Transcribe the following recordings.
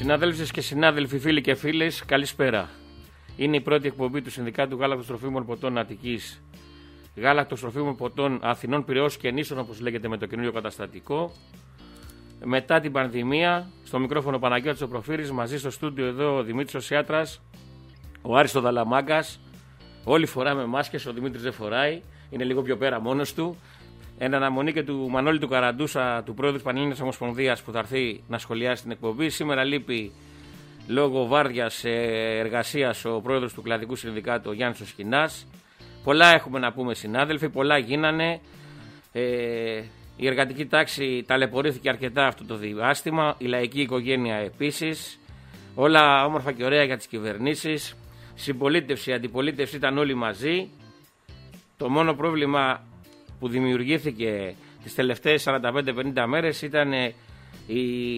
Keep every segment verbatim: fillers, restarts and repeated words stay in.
Συναδέλφες και συνάδελφοι, φίλοι και φίλες, καλησπέρα. Είναι η πρώτη εκπομπή του Συνδικάτου Γάλακτος Τροφίμων Ποτών Αττικής, Γάλακτος Τροφίμων Ποτών Αθηνών, Πειραιώς και Νήσων, όπως λέγεται με το καινούριο καταστατικό. Μετά την πανδημία, στο μικρόφωνο Παναγιώτης ο Προφύρης, μαζί στο στούντιο εδώ ο Δημήτρης ο Σιάτρας, ο Άρης ο Δαλαμάγκας. Όλοι φοράμε μάσκες, ο Δημήτρης δεν φοράει, είναι λίγο πιο πέρα μόνος του. Εν αναμονή και του Μανώλη του Καραντούσα, του πρόεδρου της Πανελλήνιας Ομοσπονδίας, που θα έρθει να σχολιάσει την εκπομπή. Σήμερα λείπει λόγω βάρδιας εργασίας ο πρόεδρος του Κλαδικού Συνδικάτου, ο Γιάννης ο Σκινάς. Πολλά έχουμε να πούμε, συνάδελφοι, πολλά γίνανε. Ε, η εργατική τάξη ταλαιπωρήθηκε αρκετά αυτό το διάστημα, η λαϊκή οικογένεια επίσης. Όλα όμορφα και ωραία για τις κυβερνήσεις. Συμπολίτευση, αντιπολίτευση ήταν όλοι μαζί. Το μόνο πρόβλημα που δημιουργήθηκε τις τελευταίες σαράντα πέντε πενήντα μέρες ήταν η,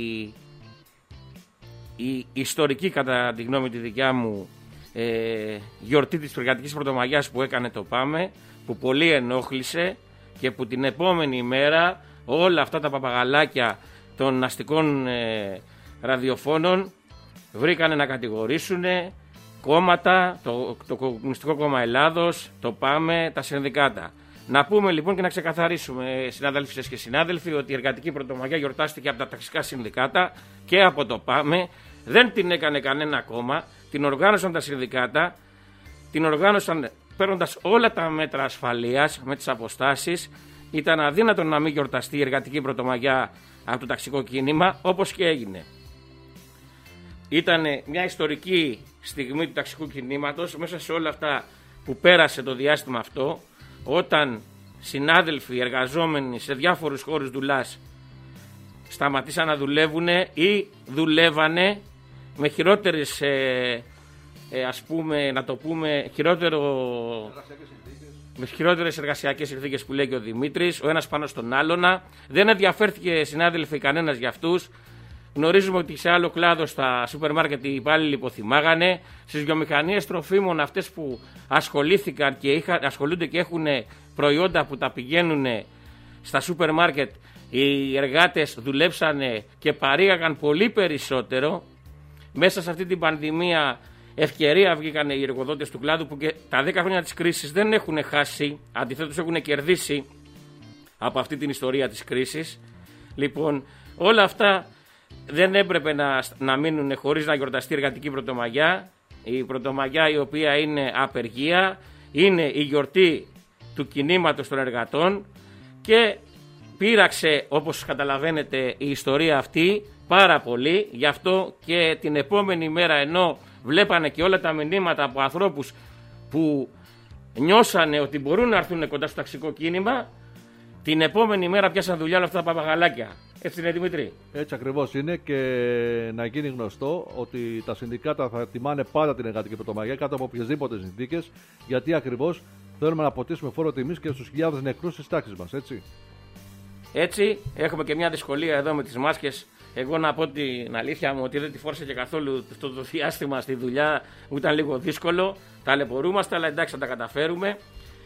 η ιστορική, κατά τη γνώμη τη δικιά μου, ε, γιορτή της Εργατικής Πρωτομαγιάς που έκανε το ΠΑΜΕ, που πολύ ενόχλησε και που την επόμενη μέρα όλα αυτά τα παπαγαλάκια των αστικών ε, ραδιοφώνων βρήκανε να κατηγορήσουν κόμματα, το, το Κομμουνιστικό Κόμμα Ελλάδος, το ΠΑΜΕ, τα συνδικάτα. Να πούμε λοιπόν και να ξεκαθαρίσουμε, συνάδελφες και συνάδελφοι, ότι η Εργατική Πρωτομαγιά γιορτάστηκε από τα ταξικά συνδικάτα και από το ΠΑΜΕ. Δεν την έκανε κανένα κόμμα, την οργάνωσαν τα συνδικάτα, την οργάνωσαν παίρνοντας όλα τα μέτρα ασφαλείας με τις αποστάσεις. Ήταν αδύνατο να μην γιορταστεί η Εργατική Πρωτομαγιά από το ταξικό κίνημα, όπως και έγινε. Ήταν μια ιστορική στιγμή του ταξικού κινήματος, μέσα σε όλα αυτά που πέρασε το διάστημα αυτό, όταν συνάδελφοι εργαζόμενοι σε διάφορους χώρους δουλειάς σταματήσαν να δουλεύουν ή δουλεύανε με χειρότερες, ε, ε, ας πούμε, να το πούμε, χειρότερο, με χειρότερες εργασιακές συνθήκες που λέει και ο Δημήτρης, ο ένας πάνω στον άλλονα. Δεν ενδιαφέρθηκε, συνάδελφοι, κανένας για αυτούς. Γνωρίζουμε ότι σε άλλο κλάδο, στα σούπερ μάρκετ, οι υπάλληλοι υποθυμάγανε. Στις βιομηχανίες τροφίμων, αυτές που ασχολήθηκαν και είχα, ασχολούνται και έχουν προϊόντα που τα πηγαίνουν στα σούπερ μάρκετ, οι εργάτες δουλέψανε και παρήγαγαν πολύ περισσότερο. Μέσα σε αυτή την πανδημία ευκαιρία βγήκαν οι εργοδότες του κλάδου, που και τα δέκα χρόνια της κρίσης δεν έχουν χάσει, αντιθέτως έχουν κερδίσει από αυτή την ιστορία της κρίσης. Λοιπόν, όλα αυτά δεν έπρεπε να, να μείνουν χωρίς να γιορταστεί η Εργατική Πρωτομαγιά. Η Πρωτομαγιά, η οποία είναι απεργία, είναι η γιορτή του κινήματος των εργατών και πείραξε, όπως καταλαβαίνετε, η ιστορία αυτή πάρα πολύ. Γι' αυτό και την επόμενη μέρα, ενώ βλέπανε και όλα τα μηνύματα από ανθρώπους που νιώσανε ότι μπορούν να έρθουν κοντά στο ταξικό κίνημα, την επόμενη μέρα πιάσαν δουλειά όλα αυτά τα παπαγαλάκια. Έτσι είναι, Δημήτρη? Έτσι ακριβώς είναι, και να γίνει γνωστό ότι τα συνδικάτα θα τιμάνε πάντα την Εργατική Πρωτομαγιά κάτω από οποιασδήποτε συνθήκες, γιατί ακριβώς θέλουμε να αποτίσουμε φόρο τιμής και στους χιλιάδες νεκρούς της τάξης μας, έτσι. Έτσι, έχουμε και μια δυσκολία εδώ με τις μάσκες. Εγώ να πω την αλήθεια μου ότι δεν τη φόρησα και καθόλου αυτό το διάστημα στη δουλειά, μου ήταν λίγο δύσκολο. Ταλαιπωρούμαστε, αλλά εντάξει, θα τα καταφέρουμε.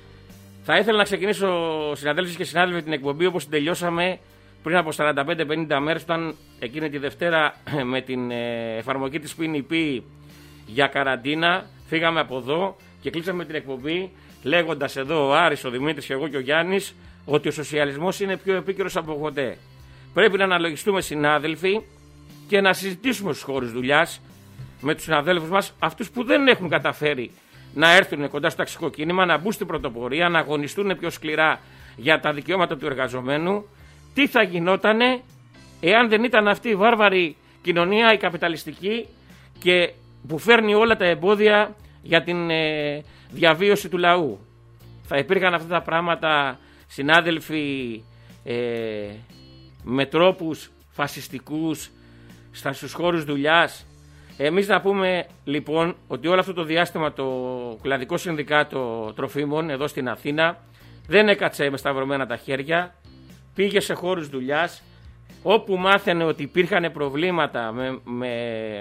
Θα ήθελα να ξεκινήσω, συναδέλφοι και συνάδελφοι, την εκπομπή όπως την τελειώσαμε πριν από σαράντα πέντε πενήντα μέρες, όταν εκείνη τη Δευτέρα με την εφαρμογή της πι εν πι για καραντίνα φύγαμε από εδώ και κλείσαμε την εκπομπή λέγοντας εδώ ο Άρης, ο Δημήτρης και εγώ και ο Γιάννης ότι ο σοσιαλισμός είναι πιο επίκαιρος από ποτέ. Πρέπει να αναλογιστούμε, συνάδελφοι, και να συζητήσουμε στους χώρους δουλειάς με τους συναδέλφους μας, αυτούς που δεν έχουν καταφέρει να έρθουν κοντά στο ταξικό κίνημα, να μπουν στην πρωτοπορία, να αγωνιστούν πιο σκληρά για τα δικαιώματα του εργαζομένου. Τι θα γινότανε εάν δεν ήταν αυτή η βάρβαρη κοινωνία, η καπιταλιστική, και που φέρνει όλα τα εμπόδια για την ε, διαβίωση του λαού? Θα υπήρχαν αυτά τα πράγματα, συνάδελφοι, ε, με τρόπους φασιστικούς στους χώρους δουλειάς? Εμείς να πούμε λοιπόν ότι όλο αυτό το διάστημα το Κλαδικό Συνδικάτο Τροφίμων εδώ στην Αθήνα δεν έκατσε με σταυρωμένα τα χέρια. Πήγε σε χώρους δουλειάς, όπου μάθαινε ότι υπήρχαν προβλήματα με, με,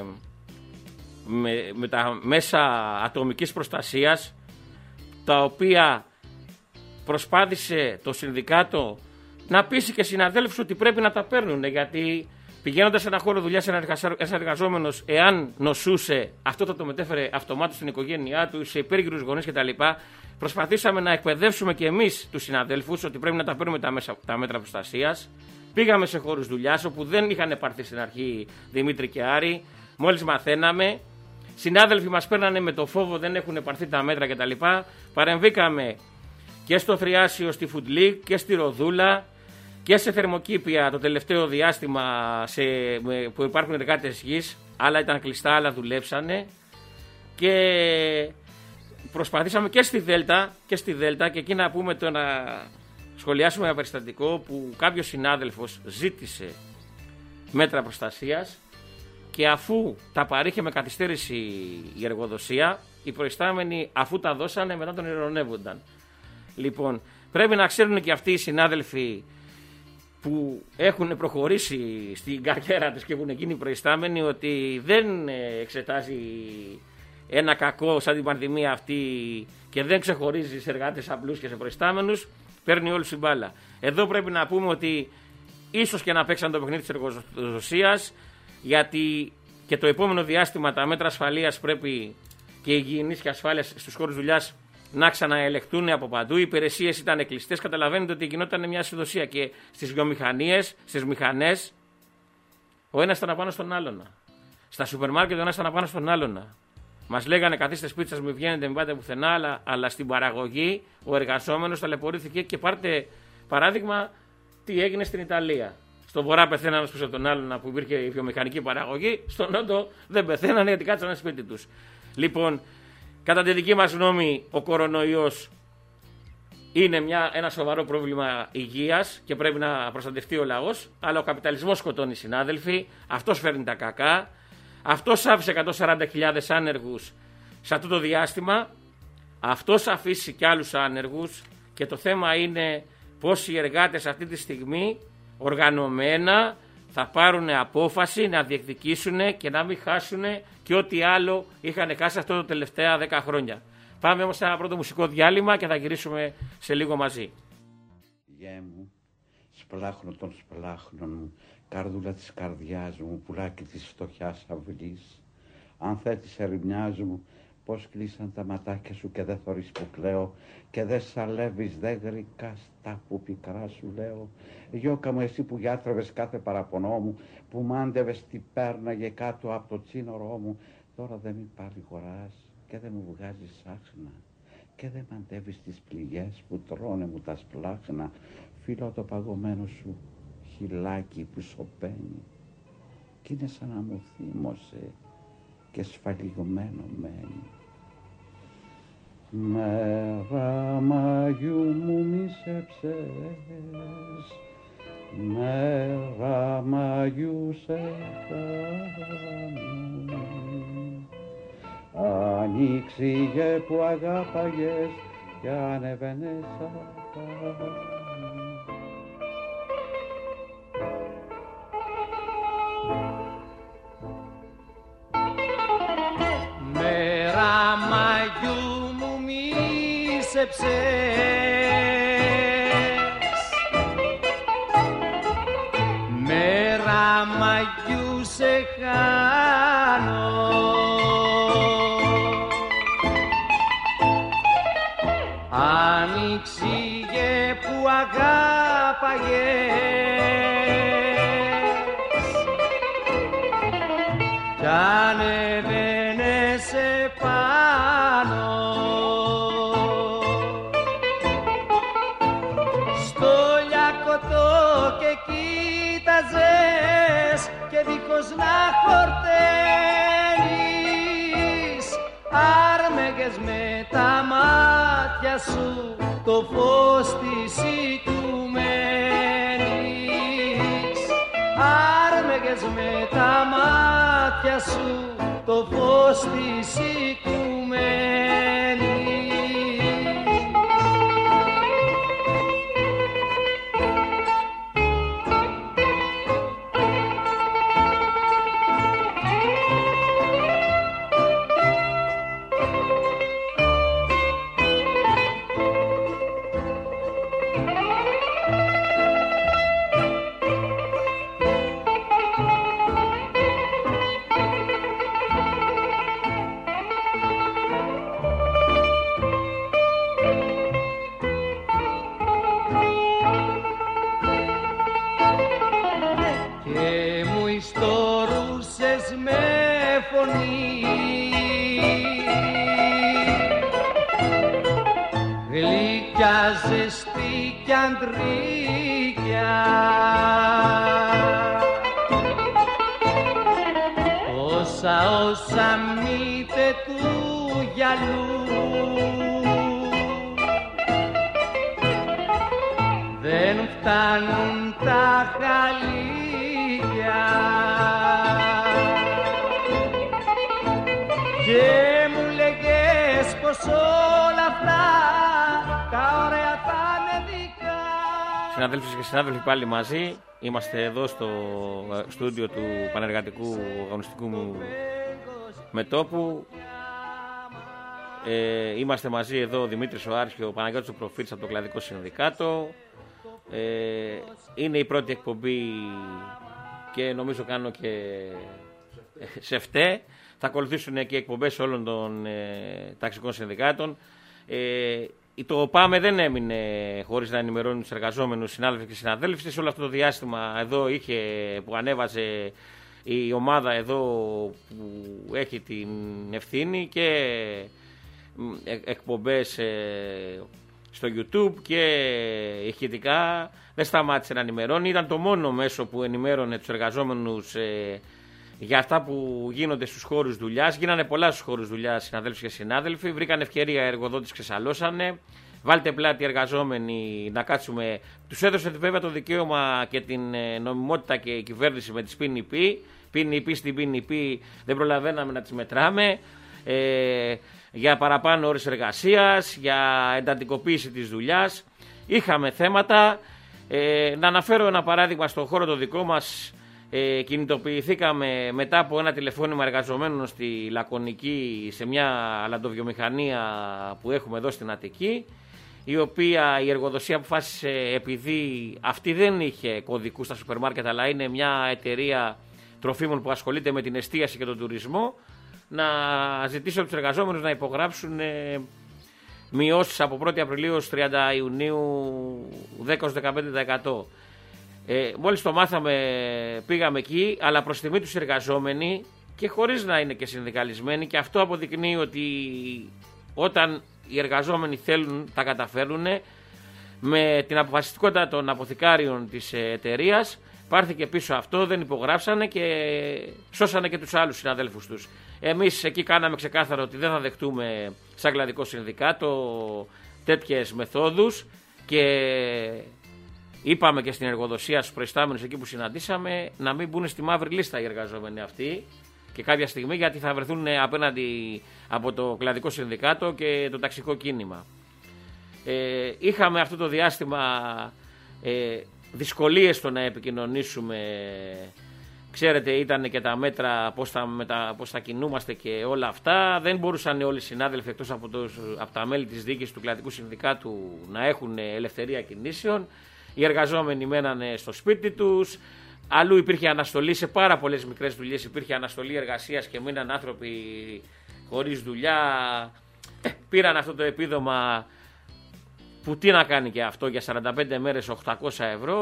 με, με τα μέσα ατομικής προστασίας, τα οποία προσπάθησε το συνδικάτο να πείσει και συναδέλφους ότι πρέπει να τα παίρνουν, γιατί Πηγαίνοντας σε ένα χώρο δουλειά, ένας εργαζόμενος, εάν νοσούσε, αυτό θα το μετέφερε αυτομάτως στην οικογένειά του, σε υπέργυρους γονείς κτλ. Προσπαθήσαμε να εκπαιδεύσουμε και εμείς τους συναδέλφους ότι πρέπει να τα παίρνουμε τα, μέσα, τα μέτρα προστασίας. Πήγαμε σε χώρους δουλειάς όπου δεν είχαν πάρθει στην αρχή Δημήτρη και Άρη. Μόλις μαθαίναμε, συνάδελφοι μας παίρνανε με το φόβο, δεν έχουν πάρθει τα μέτρα κτλ. Παρεμβήκαμε και στο Θριάσιο, στη Food League και στη Ροδούλα και σε θερμοκήπια το τελευταίο διάστημα σε, που υπάρχουν εργάτες γης. Άλλα ήταν κλειστά, άλλα δουλέψανε. Και προσπαθήσαμε και στη Δέλτα και στη Δέλτα και εκεί να πούμε το να σχολιάσουμε ένα περιστατικό που κάποιος συνάδελφος ζήτησε μέτρα προστασίας και αφού τα παρήχε με καθυστέρηση η εργοδοσία, οι προϊστάμενοι αφού τα δώσανε μετά τον ειρωνεύονταν. Λοιπόν, πρέπει να ξέρουν και αυτοί οι συνάδελφοι που έχουν προχωρήσει στην καριέρα τους και έχουν γίνει προϊστάμενοι ότι δεν εξετάζει ένα κακό σαν την πανδημία αυτή και δεν ξεχωρίζει σε εργάτες απλούς και σε προϊστάμενους, παίρνει όλους την μπάλα. Εδώ πρέπει να πούμε ότι ίσως και να παίξαν το παιχνίδι της εργοδοσίας, γιατί και το επόμενο διάστημα τα μέτρα ασφαλείας πρέπει και υγιεινής και ασφάλειας στους χώρους δουλειάς να ξαναελεχτούν από παντού. Οι υπηρεσίες ήταν κλειστές. Καταλαβαίνετε ότι γινόταν μια ασυδοσία και στις βιομηχανίες, στις μηχανές, ο ένας ήταν απάνω στον άλλον. Στα σούπερ μάρκετ ο ένας ήταν απάνω στον άλλον. Μας λέγανε καθίστε σπίτι σας, μην βγαίνετε, μην πάτε πουθενά, αλλά, αλλά στην παραγωγή ο εργαζόμενος ταλαιπωρήθηκε. Και πάρτε παράδειγμα τι έγινε στην Ιταλία. Στον βορρά πεθαίνανε πίσω από τον άλλον που υπήρχε η βιομηχανική παραγωγή, στον νότο δεν πεθαίνανε γιατί κάτσανε σπίτι τους. Λοιπόν, κατά τη δική μας γνώμη, ο κορονοϊός είναι μια, ένα σοβαρό πρόβλημα υγείας και πρέπει να προστατευτεί ο λαός, αλλά ο καπιταλισμός σκοτώνει, συνάδελφοι, αυτός φέρνει τα κακά. Αυτός άφησε εκατόν σαράντα χιλιάδες άνεργους σε αυτό το διάστημα, αυτός αφήσει και άλλους άνεργους και το θέμα είναι πώς οι εργάτες αυτή τη στιγμή οργανωμένα θα πάρουν απόφαση να διεκδικήσουν και να μην χάσουν και ό,τι άλλο είχαν χάσει αυτό τα τελευταία δέκα χρόνια. Πάμε όμως σε ένα πρώτο μουσικό διάλειμμα και θα γυρίσουμε σε λίγο μαζί. Γε μου, σπλάχνω των σπλάχνων μου, καρδούλα της καρδιάς μου, πουλάκι της φτωχιάς αυλής. Αν θέτεις ερημιάς μου, πως κλείσαν τα ματάκια σου και δεν θωρείς που κλαίω και δεν σαλεύεις, δεν γρικάς τα που πικρά σου λέω. Γιώκα μου, εσύ που γιάτρευες κάθε παραπονό μου, που μάντευες τι πέρναγε κάτω από το τσίνορό μου, τώρα δεν μη παρηγοράς και δεν μου βγάζεις άχνα και δεν μαντεύεις τις πληγές που τρώνε μου τα σπλάχνα. Φίλω το παγωμένο σου χυλάκι που σωπαίνει κι είναι σαν να μου θύμωσε και σφαλιγμένο μένει. Μέρα Μαγιού μου μίσεψες, μέρα Μαγιού σε χάνω. Ανοίξιγε που αγάπαγες και ανεβαίνες απάνω. Μέρα Μαγιού μου μίσεψες, μέρα Μαγιού σε χάνω. Ανοίξιγε που αγάπαγες κι ανεβαίνες επάνω. Στο λιακωτό και κοίταζες και δίχως να χορταίνεις, άρμεγες με τα μάτια σου το φως της οικουμένης. Άρμεγες με τα μάτια σου το φως της οικουμένης. φωνή, γλυκιά, ζεστή κι αντρίκια, όσα όσα μύτε του γυαλού, δεν φτάνουν τα χαλίκια και μου λέγες πως όλα αυτά τα ωραία θα είναι δικά. Συναδέλφοι και συνάδελφοι, πάλι μαζί είμαστε εδώ στο στούντιο του Πανεργατικού Αγωνιστικού Μετώπου. Ε, είμαστε μαζί εδώ ο Δημήτρης ο Άρχης και ο Παναγιώτης ο Προφήτης από το Κλαδικό Συνδικάτο. Ε, είναι η πρώτη εκπομπή και νομίζω κάνω και σε φταί. Θα ακολουθήσουν και εκπομπές όλων των ε, ταξικών συνδικάτων. Ε, το ΠΑΜΕ δεν έμεινε χωρίς να ενημερώνει τους εργαζόμενους συνάδελφοι και συναδέλφοι. Σε όλο αυτό το διάστημα εδώ είχε, που ανέβαζε η ομάδα εδώ που έχει την ευθύνη και εκπομπές ε, στο YouTube και ηχητικά, δεν σταμάτησε να ενημερώνει. Ήταν το μόνο μέσο που ενημέρωνε τους εργαζόμενους ε, για αυτά που γίνονται στους χώρους δουλειάς. Γίνανε πολλά στους χώρους δουλειάς, συναδέλφοι και συνάδελφοι. Βρήκαν ευκαιρία, οι εργοδότες ξεσαλώσανε. Βάλτε πλάτη οι εργαζόμενοι να κάτσουμε. Τους έδωσε βέβαια το δικαίωμα και την νομιμότητα και η κυβέρνηση με τις ΠΝΠ. ΠΝΠ στην ΠΝΠ δεν προλαβαίναμε να τις μετράμε. Ε, για παραπάνω ώρες εργασίας, για εντατικοποίηση της δουλειάς. Είχαμε θέματα. Ε, να αναφέρω ένα παράδειγμα στον χώρο το δικό μας. Ε, κινητοποιηθήκαμε μετά από ένα τηλεφώνημα εργαζομένων στη Λακωνική, σε μια αλαντοβιομηχανία που έχουμε εδώ στην Αττική, η οποία η εργοδοσία αποφάσισε, επειδή αυτή δεν είχε κωδικούς στα σούπερ μάρκετ αλλά είναι μια εταιρεία τροφίμων που ασχολείται με την εστίαση και τον τουρισμό, να ζητήσει από τους εργαζόμενους να υπογράψουν ε, μειώσεις από πρώτη Απριλίου ως τριάντα Ιουνίου δέκα με δεκαπέντε τοις εκατό. Ε, μόλις το μάθαμε πήγαμε εκεί, αλλά προς τιμή τους εργαζόμενοι και χωρίς να είναι και συνδικαλισμένοι, και αυτό αποδεικνύει ότι όταν οι εργαζόμενοι θέλουν τα καταφέρουν. Με την αποφασιστικότητα των αποθηκάριων της εταιρείας πάρθηκε πίσω αυτό, δεν υπογράψανε και σώσανε και τους άλλους συναδέλφους τους. Εμείς εκεί κάναμε ξεκάθαρο ότι δεν θα δεχτούμε σαν Κλαδικό Συνδικάτο τέτοιες μεθόδους και είπαμε και στην εργοδοσία στους προϊστάμενους εκεί που συναντήσαμε να μην μπουν στη μαύρη λίστα οι εργαζόμενοι αυτοί και κάποια στιγμή, γιατί θα βρεθούν απέναντι από το Κλαδικό Συνδικάτο και το ταξικό κίνημα. Ε, είχαμε αυτό το διάστημα ε, δυσκολίες στο να επικοινωνήσουμε. Ξέρετε, ήταν και τα μέτρα, πώς θα, μετα, πώς θα κινούμαστε και όλα αυτά. Δεν μπορούσαν όλοι οι συνάδελφοι εκτός από, το, από τα μέλη της διοίκησης του Κλαδικού Συνδικάτου να έχουν ελευθερία κινήσεων. Οι εργαζόμενοι μένανε στο σπίτι τους. Αλλού υπήρχε αναστολή, σε πάρα πολλές μικρές δουλειές υπήρχε αναστολή εργασίας και μείναν άνθρωποι χωρίς δουλειά. Ε, πήραν αυτό το επίδομα που τι να κάνει και αυτό για σαράντα πέντε μέρες οκτακόσια ευρώ.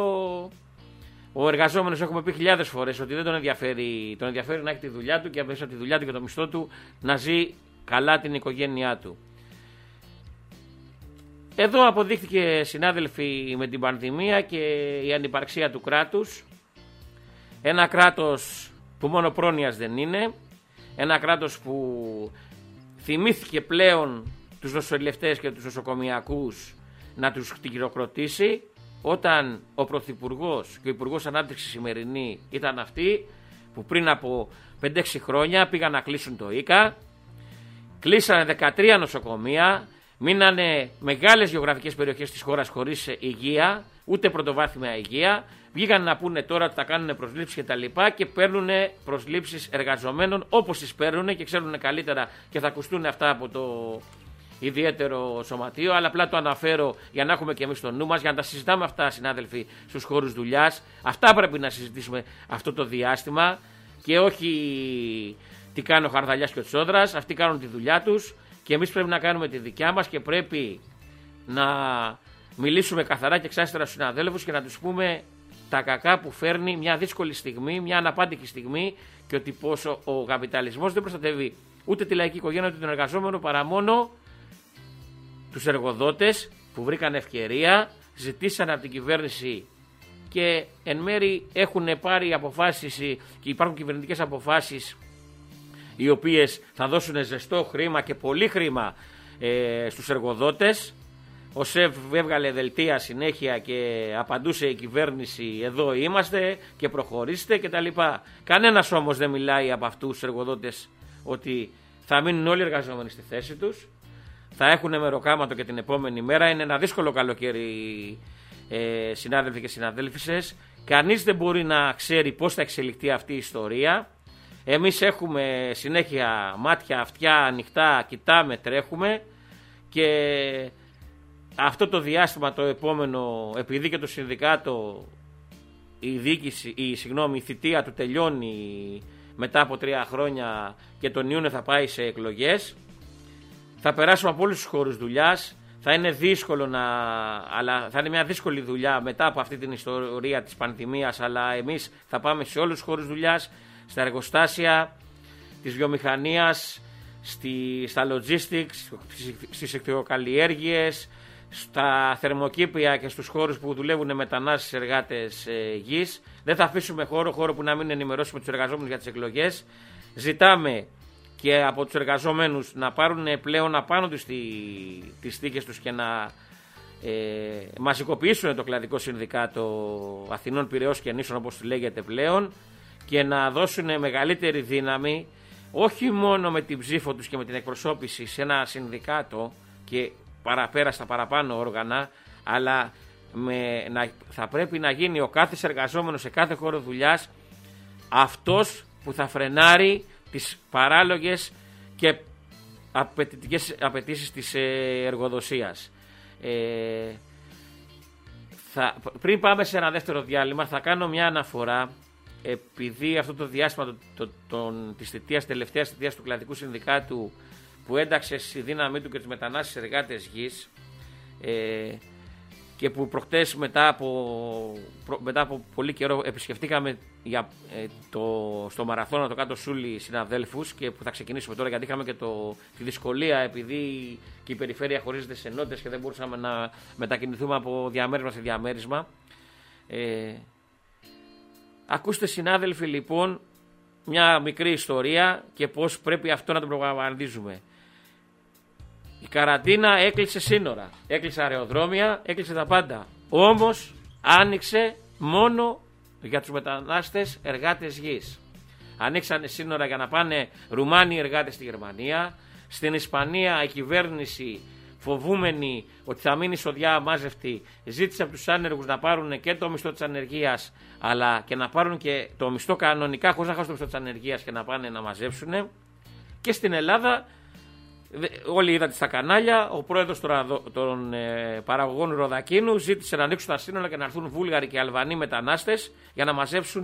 Ο εργαζόμενος, έχουμε πει χιλιάδες φορές ότι δεν τον ενδιαφέρει, τον ενδιαφέρει να έχει τη δουλειά του και μέσα από τη δουλειά του και το μισθό του να ζει καλά την οικογένειά του. Εδώ αποδείχθηκε, συνάδελφοι, με την πανδημία και η ανυπαρξία του κράτους. Ένα κράτος που μόνο πρόνοιας δεν είναι. Ένα κράτος που θυμήθηκε πλέον τους νοσηλευτές και τους νοσοκομιακούς να τους χειροκροτήσει, όταν ο Πρωθυπουργός και ο Υπουργός Ανάπτυξης σημερινή ήταν αυτοί που πριν από πέντε έξι χρόνια πήγαν να κλείσουν το ΙΚΑ, κλείσανε δεκατρία νοσοκομεία, μείνανε μεγάλες γεωγραφικές περιοχές της χώρας χωρίς υγεία, ούτε πρωτοβάθμια υγεία, βγήκαν να πούνε τώρα ότι θα κάνουν προσλήψεις και τα λοιπά και παίρνουν προσλήψεις εργαζομένων όπως τις παίρνουν και ξέρουν καλύτερα και θα ακουστούν αυτά από το ιδιαίτερο σωματείο, αλλά απλά το αναφέρω για να έχουμε και εμείς το νου μας, για να τα συζητάμε αυτά, συνάδελφοι, στους χώρους δουλειάς. Αυτά πρέπει να συζητήσουμε αυτό το διάστημα και όχι τι κάνει ο Χαρδαλιάς και ο Τσόδρας. Αυτοί κάνουν τη δουλειά τους και εμείς πρέπει να κάνουμε τη δικιά μας και πρέπει να μιλήσουμε καθαρά και εξάστερα στους συναδέλφους και να τους πούμε τα κακά που φέρνει μια δύσκολη στιγμή, μια αναπάντηχη στιγμή και ότι πόσο ο καπιταλισμός δεν προστατεύει ούτε τη λαϊκή οικογένεια ούτε τον εργαζόμενο παρά μόνο τους εργοδότες που βρήκαν ευκαιρία, ζητήσαν από την κυβέρνηση και εν μέρει έχουν πάρει αποφάσεις και υπάρχουν κυβερνητικές αποφάσεις οι οποίες θα δώσουν ζεστό χρήμα και πολύ χρήμα ε, στους εργοδότες. Ο ΣΕΒ έβγαλε δελτία συνέχεια και απαντούσε η κυβέρνηση εδώ είμαστε και προχωρήστε κτλ. Κανένας όμως δεν μιλάει από αυτούς τους εργοδότες ότι θα μείνουν όλοι οι εργαζόμενοι στη θέση τους, θα έχουν μεροκάματο και την επόμενη μέρα. Είναι ένα δύσκολο καλοκαίρι, ε, συνάδελφοι και συναδέλφισες. Κανείς δεν μπορεί να ξέρει πώς θα εξελιχθεί αυτή η ιστορία. Εμείς έχουμε συνέχεια μάτια, αυτιά ανοιχτά, κοιτάμε, τρέχουμε και αυτό το διάστημα το επόμενο, επειδή και το συνδικάτο, η διοίκηση, η, συγγνώμη, η θητεία του τελειώνει μετά από τρία χρόνια και τον Ιούνιο θα πάει σε εκλογές, θα περάσουμε από όλους τους χώρους δουλειάς, θα είναι δύσκολο να, αλλά θα είναι μια δύσκολη δουλειά μετά από αυτή την ιστορία της πανδημίας, αλλά εμείς θα πάμε σε όλους τους χώρους δουλειάς, στα εργοστάσια της βιομηχανίας, στη, στα logistics, στις εκτιοκαλλιέργειες, στα θερμοκήπια και στους χώρους που δουλεύουν μετανάστες εργάτες ε, γης. Δεν θα αφήσουμε χώρο, χώρο που να μην ενημερώσουμε τους εργαζόμενους για τις εκλογές. Ζητάμε και από τους εργαζόμενους να πάρουν πλέον απάνω τους τις θήκες τους και να ε, μαζικοποιήσουν το κλαδικό συνδικάτο Αθηνών, Πειραιώς και Νήσων, όπως λέγεται πλέον, και να δώσουν μεγαλύτερη δύναμη όχι μόνο με την ψήφο τους και με την εκπροσώπηση σε ένα συνδικάτο και παραπέρα στα παραπάνω όργανα, αλλά με, να, θα πρέπει να γίνει ο κάθε εργαζόμενος σε κάθε χώρο δουλειάς αυτός που θα φρενάρει τις παράλογες και απαιτητικές απαιτήσεις της εργοδοσίας. Ε, θα, πριν πάμε σε ένα δεύτερο διάλειμμα θα κάνω μια αναφορά, επειδή αυτό το διάστημα το, το, το, της θητείας, τελευταίας θητείας του κλαδικού συνδικάτου που ένταξε στη δύναμή του και τους μετανάστες εργάτες γης ε, και που προχτές μετά από, προ, μετά από πολύ καιρό επισκεφτήκαμε για, ε, το, στο Μαραθώνα το Κάτω Σούλι συναδέλφους και που θα ξεκινήσουμε τώρα, γιατί είχαμε και το, τη δυσκολία επειδή και η περιφέρεια χωρίζεται σε ενότητες και δεν μπορούσαμε να μετακινηθούμε από διαμέρισμα σε διαμέρισμα. Ε, ακούστε συνάδελφοι λοιπόν μια μικρή ιστορία και πώς πρέπει αυτό να το προγραμματίζουμε. Η καραντίνα έκλεισε σύνορα, έκλεισε αεροδρόμια, έκλεισε τα πάντα. Όμως άνοιξε μόνο για τους μετανάστες εργάτες γης. Ανοίξανε σύνορα για να πάνε Ρουμάνοι εργάτες στη Γερμανία. Στην Ισπανία η κυβέρνηση, φοβούμενη ότι θα μείνει σοδιά αμάζευτη, ζήτησε από τους άνεργους να πάρουν και το μισθό της ανεργίας, αλλά και να πάρουν και το μισθό κανονικά χωρίς να χάσουν το μισθό της ανεργίας και να πάνε να μαζέψουν. Και στην Ελλάδα, όλοι είδατε στα κανάλια, ο πρόεδρος των ε, παραγωγών Ροδακίνου ζήτησε να ανοίξουν τα σύνορα και να έρθουν Βούλγαροι και Αλβανοί μετανάστες για να μαζέψουν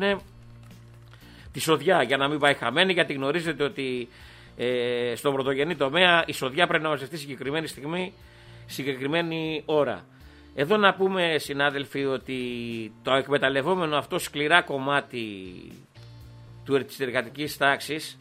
τη σοδιά, για να μην πάει χαμένη, γιατί γνωρίζετε ότι ε, στον πρωτογενή τομέα η σοδιά πρέπει να μαζευτεί συγκεκριμένη στιγμή, συγκεκριμένη ώρα. Εδώ να πούμε συνάδελφοι ότι το εκμεταλλευόμενο αυτό σκληρά κομμάτι του, της εργατικής τάξης,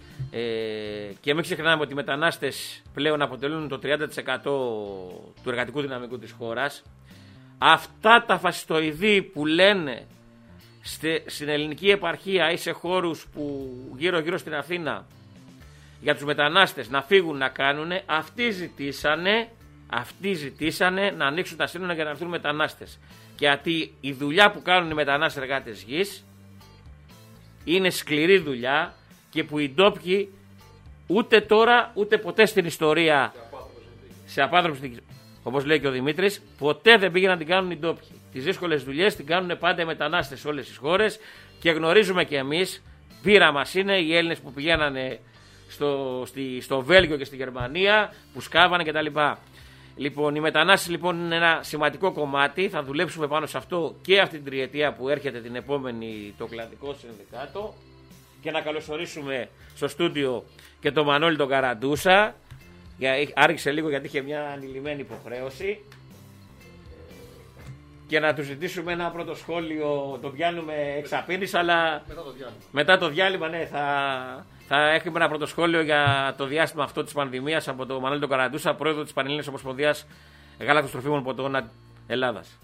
Ε, και μην ξεχνάμε ότι οι μετανάστες πλέον αποτελούν το τριάντα τοις εκατό του εργατικού δυναμικού της χώρας. Αυτά τα φασιστοειδή που λένε στε, στην ελληνική επαρχία ή σε χώρους που γύρω γύρω στην Αθήνα για τους μετανάστες να φύγουν να κάνουν, αυτοί ζητήσανε, αυτοί ζητήσανε να ανοίξουν τα σύνορα για να έρθουν μετανάστες. Και γιατί η δουλειά που κάνουν οι μετανάστες εργάτες γης είναι σκληρή δουλειά και που οι ντόπιοι ούτε τώρα ούτε ποτέ στην ιστορία σε απάνθρωπες συνθήκες, όπως λέει και ο Δημήτρης, ποτέ δεν πήγαιναν να την κάνουν οι ντόπιοι. Τις δύσκολες δουλειές την κάνουν πάντα οι μετανάστες σε όλες τις χώρες και γνωρίζουμε και εμείς, πείρα μας είναι οι Έλληνες που πηγαίνανε στο, στη, στο Βέλγιο και στη Γερμανία, που σκάβανε κτλ. Λοιπόν, οι μετανάστες λοιπόν είναι ένα σημαντικό κομμάτι, θα δουλέψουμε πάνω σε αυτό και αυτή την τριετία που έρχεται την επόμενη, το κλαδικό συνδικάτο. Και να καλωσορίσουμε στο στούντιο και τον Μανώλη τον Καραντούσα. Άργησε λίγο γιατί είχε μια ανηλυμένη υποχρέωση. και να του ζητήσουμε ένα πρώτο σχόλιο. Το πιάνουμε εξαπίνης, αλλά μετά το διάλειμμα, μετά το διάλειμμα ναι, θα, θα έχουμε ένα πρώτο σχόλιο για το διάστημα αυτό της πανδημίας από τον Μανώλη τον Καραντούσα, πρόεδρο της Πανελλήνιας Ομοσπονδίας Γάλακτος Τροφίμων Ποτών Ελλάδας.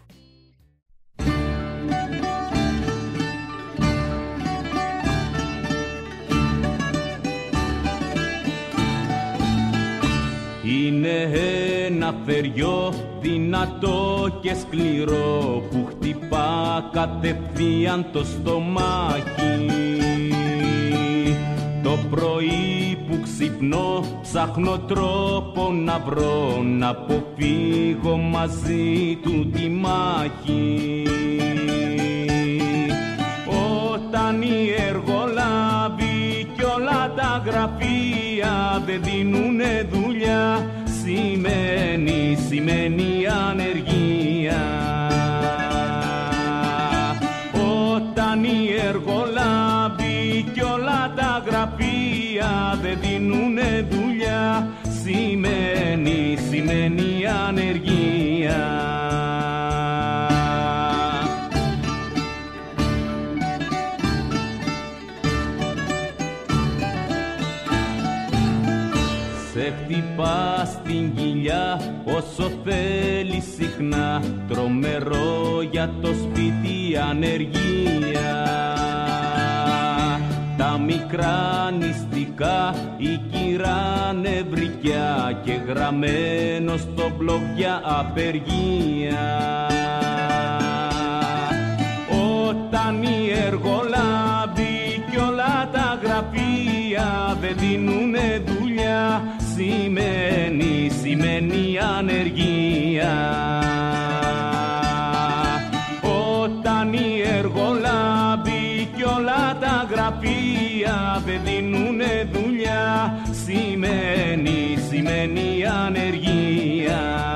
Είναι ένα θεριό δυνατό και σκληρό που χτυπά κατευθείαν το στομάχι. Το πρωί που ξυπνώ ψάχνω τρόπο να βρω, να αποφύγω μαζί του τη μάχη. Όταν η εργολάβη κι όλα τα γραφεία δεν δίνουνε δουλειά, σημαίνει, σημαίνει ανεργία. Όταν η εργολάβη κι όλα τα γραφεία δεν δίνουνε δουλειά, σημαίνει, σημαίνει ανεργία. Σε χτυπά στην κοιλιά όσο θέλει συχνά, τρομερό για το σπίτι ανεργία. Τα μικρά νηστικά, η κυρά νευρικιά και γραμμένο στο μπλοκ για απεργία. Όταν η εργολάβη κι όλα τα γραφεία δεν δίνουνε δουλειά, σημαίνει, σημαίνει ανεργία. Όταν η εργολάβη κι όλα τα γραφεία δεν δίνουνε δουλειά, σημαίνει, σημαίνει ανεργία.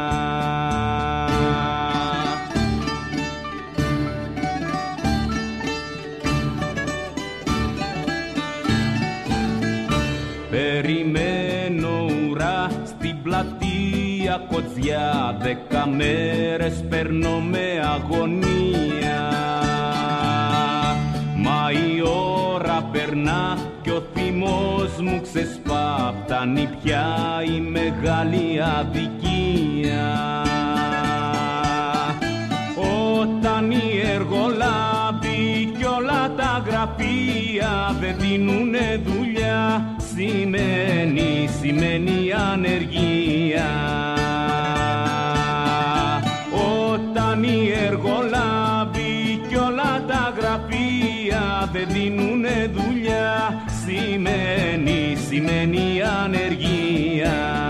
Περιμένω ουρά στην πλατεία Κοτσιά, δέκα μέρες περνώ με αγωνία. Μα η ώρα περνά κι ο θυμός μου ξεσπά, φτάνει πια η μεγάλη αδικία. Όταν η εργολάβη κι όλα τα γραφεία δεν δίνουνε δουλειά, σημαίνει, σημαίνει ανεργία. Όταν η εργολάβη κι όλα τα γραφεία δεν δίνουνε δουλειά, σημαίνει, σημαίνει ανεργία.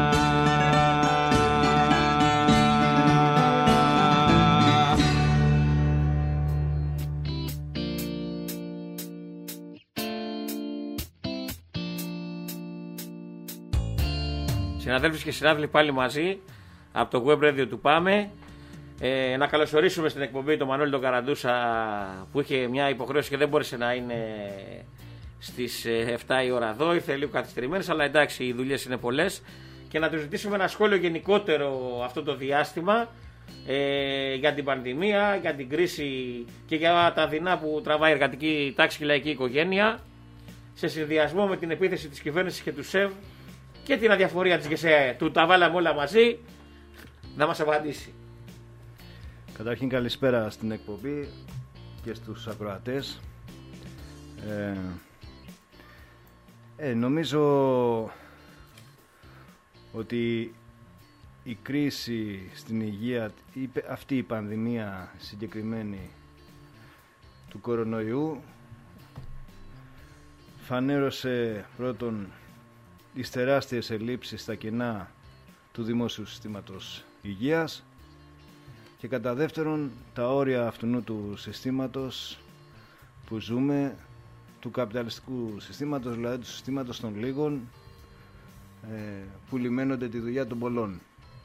Συναδέλφοι και συνάδελφοι, πάλι μαζί από το web radio του Πάμε. Ε, να καλωσορίσουμε στην εκπομπή τον Μανώλη τον Καραντούσα, που είχε μια υποχρέωση και δεν μπόρεσε να είναι στις εφτά η ώρα εδώ. Ήρθε λίγο καθυστερημένος, αλλά εντάξει, οι δουλειές είναι πολλές. Και να του ζητήσουμε ένα σχόλιο γενικότερο αυτό το διάστημα ε, για την πανδημία, για την κρίση και για τα δεινά που τραβάει η εργατική τάξη και η λαϊκή οικογένεια, σε συνδυασμό με την επίθεση της κυβέρνησης και του ΣΕΒ και την αδιαφορία της ΓΕΣΕΑΕ. Του τα βάλαμε όλα μαζί, να μας απαντήσει. Καταρχήν καλησπέρα στην εκπομπή και στους ακροατές. Ε, ε, νομίζω ότι η κρίση στην υγεία, αυτή η πανδημία συγκεκριμένη του κορονοϊού, φανέρωσε πρώτον τις τεράστιες ελλείψεις στα κενά του δημόσιου συστήματος υγείας και κατά δεύτερον τα όρια αυτού του συστήματος που ζούμε, του καπιταλιστικού συστήματος, δηλαδή του συστήματος των λίγων ε, που λιμένονται τη δουλειά των πολλών.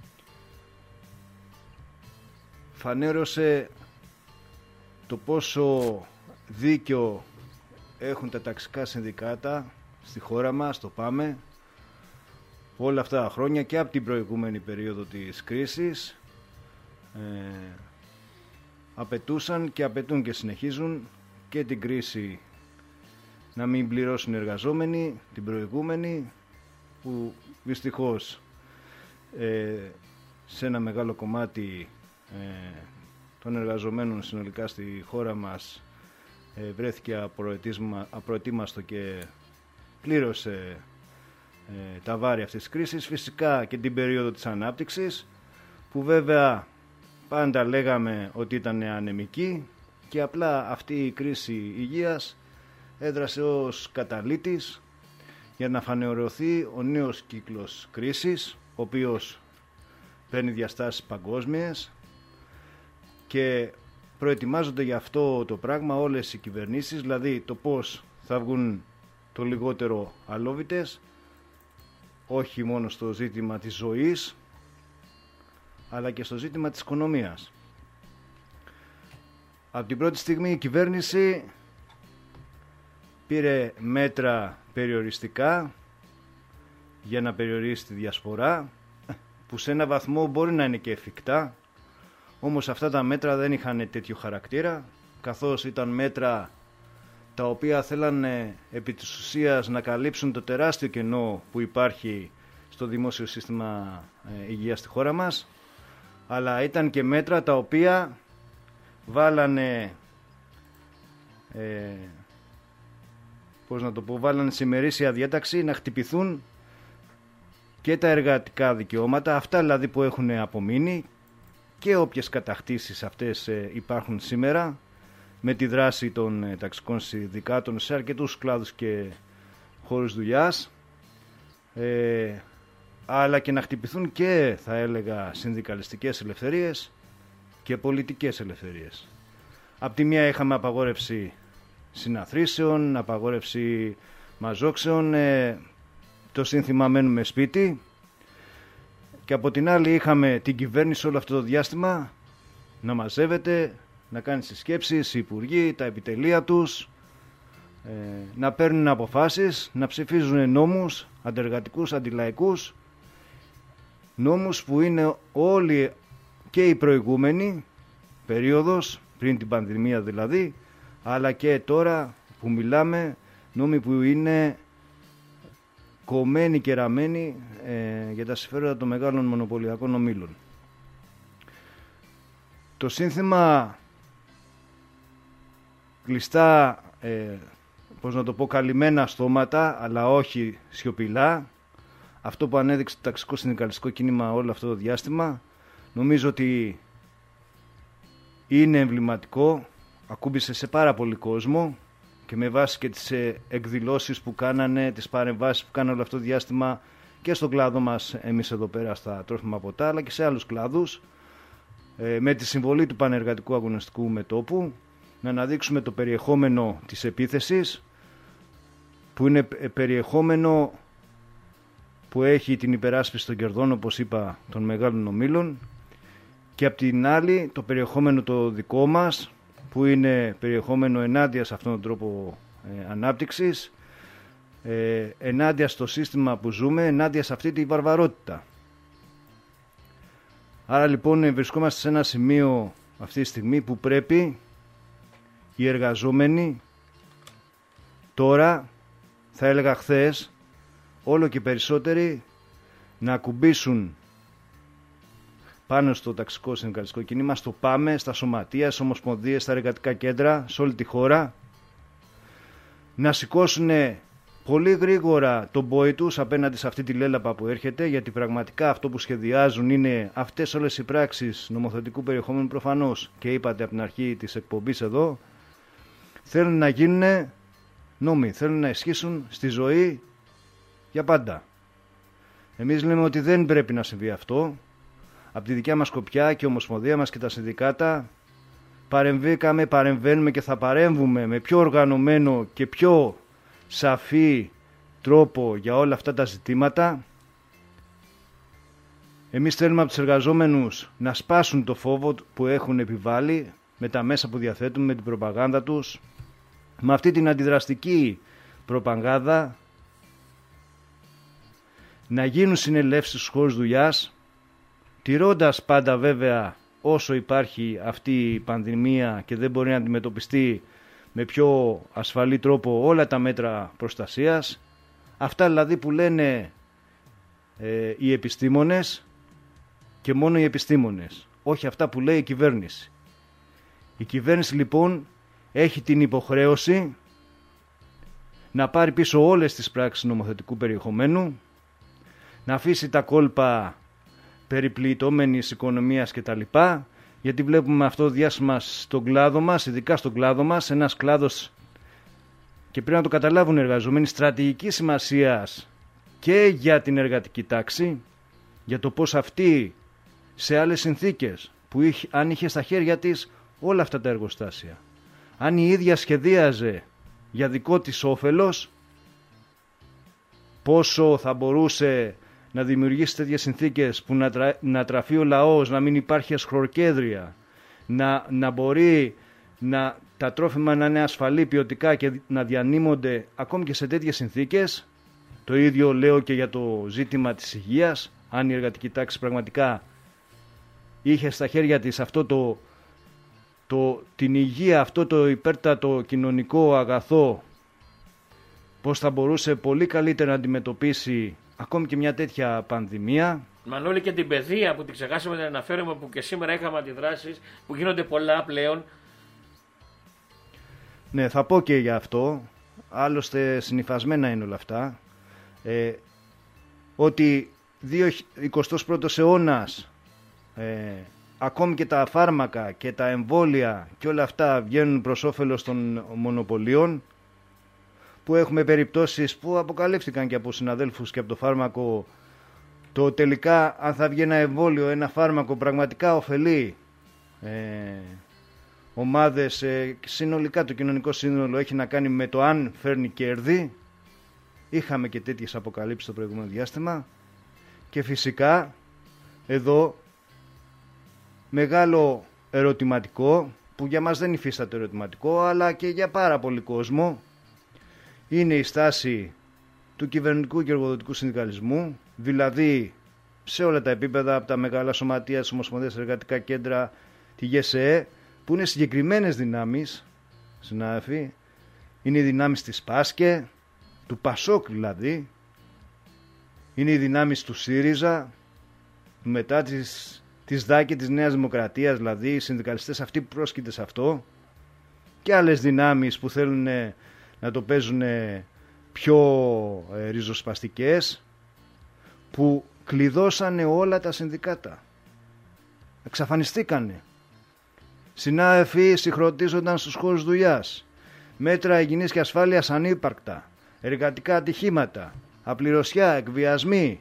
Φανέρωσε το πόσο δίκιο έχουν τα ταξικά συνδικάτα στη χώρα μας, το Πάμε, όλα αυτά τα χρόνια και από την προηγούμενη περίοδο της κρίσης, ε, απαιτούσαν και απαιτούν και συνεχίζουν και την κρίση να μην πληρώσουν οι εργαζόμενοι, την προηγούμενη, που δυστυχώς ε, σε ένα μεγάλο κομμάτι ε, των εργαζομένων συνολικά στη χώρα μας ε, βρέθηκε απροετοίμαστο και πλήρωσε ε, τα βάρη αυτής της κρίσης. Φυσικά και την περίοδο της ανάπτυξης, που βέβαια πάντα λέγαμε ότι ήταν ανεμική, και απλά αυτή η κρίση υγείας έδρασε ως καταλύτης για να φανερωθεί ο νέος κύκλος κρίσης, ο οποίος παίρνει διαστάσεις παγκόσμιες, και προετοιμάζονται για αυτό το πράγμα όλες οι κυβερνήσεις, δηλαδή το πώς θα βγουν το λιγότερο αλόβητες, όχι μόνο στο ζήτημα της ζωής, αλλά και στο ζήτημα της οικονομίας. Από την πρώτη στιγμή η κυβέρνηση πήρε μέτρα περιοριστικά για να περιορίσει τη διασπορά, που σε ένα βαθμό μπορεί να είναι και εφικτά, όμως αυτά τα μέτρα δεν είχαν τέτοιο χαρακτήρα, καθώς ήταν μέτρα τα οποία θέλανε επί της ουσίας να καλύψουν το τεράστιο κενό που υπάρχει στο δημόσιο σύστημα υγείας στη χώρα μας, αλλά ήταν και μέτρα τα οποία βάλανε ε, πώς να το πω, βάλανε σε ημερήσια διάταξη να χτυπηθούν και τα εργατικά δικαιώματα, αυτά δηλαδή που έχουν απομείνει, και όποιες κατακτήσεις αυτές υπάρχουν σήμερα, με τη δράση των ταξικών συνδικάτων σε αρκετούς κλάδους και χώρους δουλειάς, ε, αλλά και να χτυπηθούν και, θα έλεγα, συνδικαλιστικές ελευθερίες και πολιτικές ελευθερίες. Απ' τη μία είχαμε απαγόρευση συναθρήσεων, απαγόρευση μαζόξεων, ε, το σύνθημα μένουμε σπίτι, και από την άλλη είχαμε την κυβέρνηση όλο αυτό το διάστημα να μαζεύεται, να κάνει συσκέψεις, οι υπουργοί, τα επιτελεία τους, ε, να παίρνουν αποφάσεις, να ψηφίζουν νόμους αντεργατικούς, αντιλαϊκούς, νόμους που είναι όλοι και η προηγούμενη περίοδος, πριν την πανδημία δηλαδή, αλλά και τώρα που μιλάμε, νόμοι που είναι κομμένοι και ραμμένοι ε, για τα συμφέροντα των μεγάλων μονοπωλιακών ομίλων. Το σύνθημα κλειστά, ε, πώς να το πω, καλυμμένα στόματα, αλλά όχι σιωπηλά, αυτό που ανέδειξε το ταξικό συνδικαλιστικό κίνημα όλο αυτό το διάστημα, νομίζω ότι είναι εμβληματικό, ακούμπησε σε πάρα πολύ κόσμο, και με βάση και τις εκδηλώσεις που κάνανε, τις παρεμβάσεις που κάνανε όλο αυτό το διάστημα και στον κλάδο μας εμείς εδώ πέρα στα τρόφιμα ποτά, αλλά και σε άλλους κλάδους, με τη συμβολή του Πανεργατικού Αγωνιστικού Μετώπου, να αναδείξουμε το περιεχόμενο της επίθεσης, που είναι περιεχόμενο που έχει την υπεράσπιση των κερδών, όπως είπα, των μεγάλων ομίλων, και απ' την άλλη το περιεχόμενο το δικό μας, που είναι περιεχόμενο ενάντια σε αυτόν τον τρόπο ε, ανάπτυξης, ε, ενάντια στο σύστημα που ζούμε, ενάντια σε αυτή τη βαρβαρότητα. Άρα λοιπόν βρισκόμαστε σε ένα σημείο αυτή τη στιγμή που πρέπει οι εργαζόμενοι τώρα, θα έλεγα χθες, όλο και περισσότεροι να ακουμπήσουν πάνω στο ταξικό συνδικαλιστικό κίνημα, στο ΠΑΜΕ, στα σωματεία, στις ομοσπονδίες, στα εργατικά κέντρα, σε όλη τη χώρα, να σηκώσουν πολύ γρήγορα τον πόη τους απέναντι σε αυτή τη λέλαπα που έρχεται, γιατί πραγματικά αυτό που σχεδιάζουν είναι αυτές όλες οι πράξεις νομοθετικού περιεχομένου, προφανώς, και είπατε από την αρχή της εκπομπής εδώ, θέλουν να γίνουν νόμοι, θέλουν να ισχύσουν στη ζωή για πάντα. Εμείς λέμε ότι δεν πρέπει να συμβεί αυτό. Από τη δικιά μας σκοπιά και η Ομοσπονδία μας και τα συνδικάτα παρεμβήκαμε, παρεμβαίνουμε και θα παρέμβουμε με πιο οργανωμένο και πιο σαφή τρόπο για όλα αυτά τα ζητήματα. Εμείς θέλουμε από τους εργαζόμενους να σπάσουν το φόβο που έχουν επιβάλει με τα μέσα που διαθέτουν, με την προπαγάνδα τους, με αυτή την αντιδραστική προπαγάνδα, να γίνουν συνελεύσεις στους χώρους δουλειάς, τηρώντας πάντα βέβαια όσο υπάρχει αυτή η πανδημία και δεν μπορεί να αντιμετωπιστεί με πιο ασφαλή τρόπο όλα τα μέτρα προστασίας. Αυτά δηλαδή που λένε ε, οι επιστήμονες και μόνο οι επιστήμονες, όχι αυτά που λέει η κυβέρνηση. Η κυβέρνηση λοιπόν έχει την υποχρέωση να πάρει πίσω όλες τις πράξεις νομοθετικού περιεχομένου, να αφήσει τα κόλπα περιπληκτόμενης οικονομίας κτλ. Γιατί βλέπουμε αυτό διάστημα στον κλάδο μας, ειδικά στον κλάδο μας, ένας κλάδος, και πρέπει να το καταλάβουν οι εργαζομένοι, στρατηγικής σημασίας και για την εργατική τάξη, για το πώς αυτή σε άλλες συνθήκες, που είχε, αν είχε στα χέρια της όλα αυτά τα εργοστάσια, αν η ίδια σχεδίαζε για δικό της όφελος, πόσο θα μπορούσε να δημιουργήσει τέτοιες συνθήκες που να, τρα, να τραφεί ο λαός, να μην υπάρχει ασχορκέδρια, να, να μπορεί να, τα τρόφιμα να είναι ασφαλή, ποιοτικά και να διανύμονται ακόμη και σε τέτοιες συνθήκες. Το ίδιο λέω και για το ζήτημα της υγείας. Αν η εργατική τάξη πραγματικά είχε στα χέρια της αυτό το, το, την υγεία, αυτό το υπέρτατο κοινωνικό αγαθό, πώς θα μπορούσε πολύ καλύτερα να αντιμετωπίσει ακόμη και μια τέτοια πανδημία. Μανώλη, και την παιδεία που την ξεχάσαμε να αναφέρουμε, που και σήμερα είχαμε αντιδράσεις, που γίνονται πολλά πλέον. Ναι, θα πω και για αυτό. Άλλωστε συνυφασμένα είναι όλα αυτά. Ε, ότι εικοστός πρώτος αιώνας ε, ακόμη και τα φάρμακα και τα εμβόλια και όλα αυτά βγαίνουν προς όφελος των μονοπωλίων, που έχουμε περιπτώσεις που αποκαλύφθηκαν και από συναδέλφους και από το φάρμακο, το τελικά αν θα βγει ένα εμβόλιο, ένα φάρμακο πραγματικά ωφελεί ε, ομάδες, ε, συνολικά το κοινωνικό σύνολο έχει να κάνει με το αν φέρνει κέρδη. Είχαμε και τέτοιες αποκαλύψεις το προηγούμενο διάστημα. Και φυσικά εδώ μεγάλο ερωτηματικό, που για μας δεν υφίσταται ερωτηματικό, αλλά και για πάρα πολύ κόσμο, είναι η στάση του κυβερνητικού και εργοδοτικού συνδικαλισμού, δηλαδή σε όλα τα επίπεδα, από τα μεγάλα σωματεία, τις Ομοσπονδίες Εργατικά Κέντρα, τη ΓΕΣΕΕ, που είναι συγκεκριμένες δυνάμεις, συνάδελφοι, είναι οι δυνάμεις της ΠΑΣΚΕ, του ΠΑΣΟΚ δηλαδή, είναι οι δυνάμεις του ΣΥΡΙΖΑ, μετά της, της ΔΑΚΕ, της Νέας Δημοκρατίας, δηλαδή οι συνδικαλιστές αυτοί που πρόσκειται σε αυτό, και άλλες δυνάμεις που θέλουν να το παίζουν πιο ε, ριζοσπαστικές, που κλειδώσανε όλα τα συνδικάτα. Εξαφανιστήκανε. Συνάδελφοι συγχρονίζονταν στους χώρους δουλειάς. Μέτρα υγιεινής και ασφάλειας ανύπαρκτα. Εργατικά ατυχήματα. Απληρωσιά, εκβιασμοί.